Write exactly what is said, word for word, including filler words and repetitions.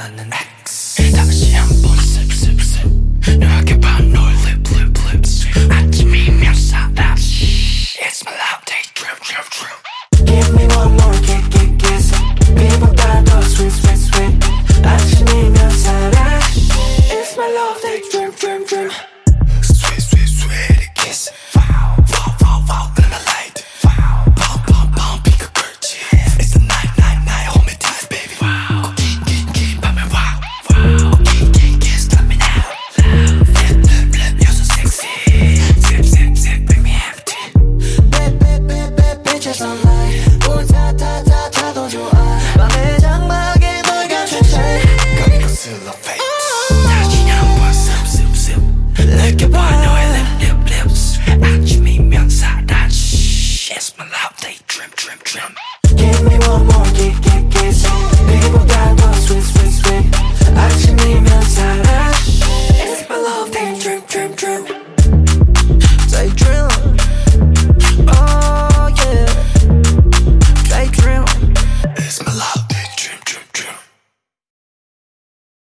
나는 X 다시 한번 sip sip sip 너에게 반올 lip lip lips 아침이면 사다 It's my love day drip drip drip Give me one more kick kick kiss 비보다 더 sweet sweet sweet 아침이면 사다 It's my love day drip drip drip Sweet sweet sweet kiss Wow wow wow wow then I like it Wow pump pump pump 비가 걸지 It's the night night night hold me tight baby Wow 긴긴긴 밤에 wow wow 긴긴 kiss let me now Loud flip flip flip you're so sexy Sip sip sip bring me empty Bad bad bad bad bitches online 우타타타타도 좋아 밤의 장막에 널 감춘 채 감히 거슬러